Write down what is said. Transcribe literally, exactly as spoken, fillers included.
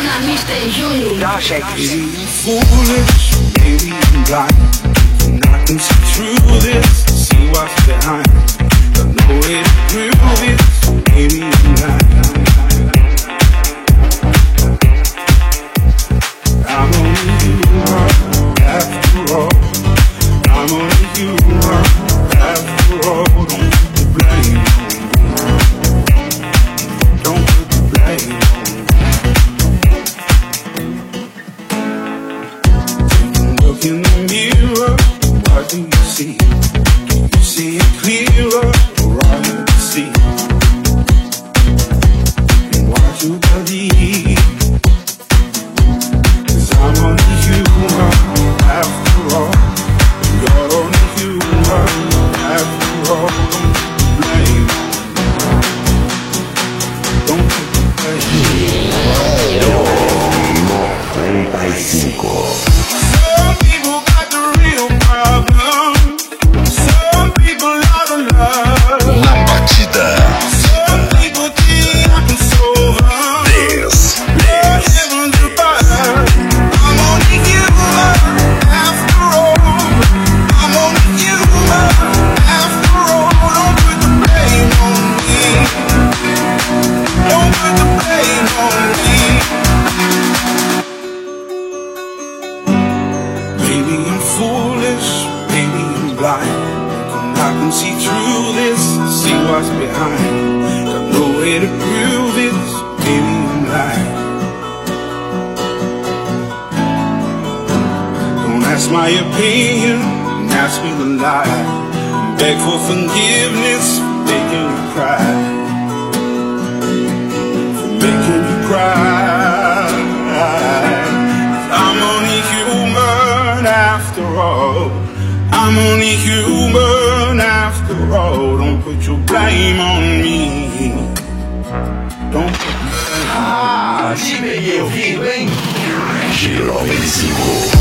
na Mister Júnior. Dashek. Maybe I'm foolish, maybe I'm blind, and I can see through this, see what's behind. Got no way to prove it, maybe I'm lying. I'm only human, after all. I'm only human, after all. Don't put the blame on me. Don't put the blame on me. Look in the mirror, what do you see? Do you see it clearer, or all you can see? And what you believe? I'm only human, after all. You're only human, after all. Don't put the blame. Don't put the blame. Some people got the real problem. Some people out of love. La batida. Some people think I can solve them. This, But heaven's above. I'm only human, after all. I'm only human, after all. Don't put the blame on me. Don't put the blame on me. Maybe I'm foolish, maybe I'm blind. I can see through this, see what's behind. Got no way to prove it, maybe I'm lying. Don't ask my opinion, and ask me to lie. Beg for forgiveness, for making you cry. For making you cry. I'm only human after all. I'm only human after all. Don't put your blame on me. Don't put your blame on me. Ah, te peguei ouvindo, hein? Giro vinte e cinco.